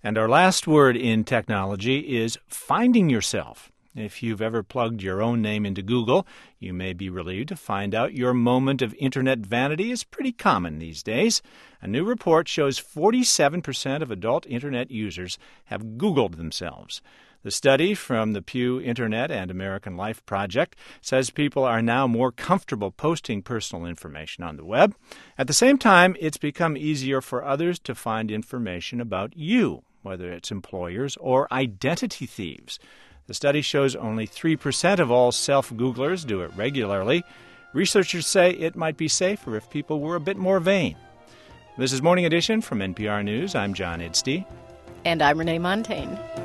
And our last word in technology is finding yourself. If you've ever plugged your own name into Google, you may be relieved to find out your moment of internet vanity is pretty common these days. A new report shows 47% of adult internet users have Googled themselves. The study from the Pew Internet and American Life Project says people are now more comfortable posting personal information on the web. At the same time, it's become easier for others to find information about you, whether it's employers or identity thieves. The study shows only 3% of all self-Googlers do it regularly. Researchers say it might be safer if people were a bit more vain. This is Morning Edition from NPR News. I'm John Idstey. And I'm Renee Montaigne.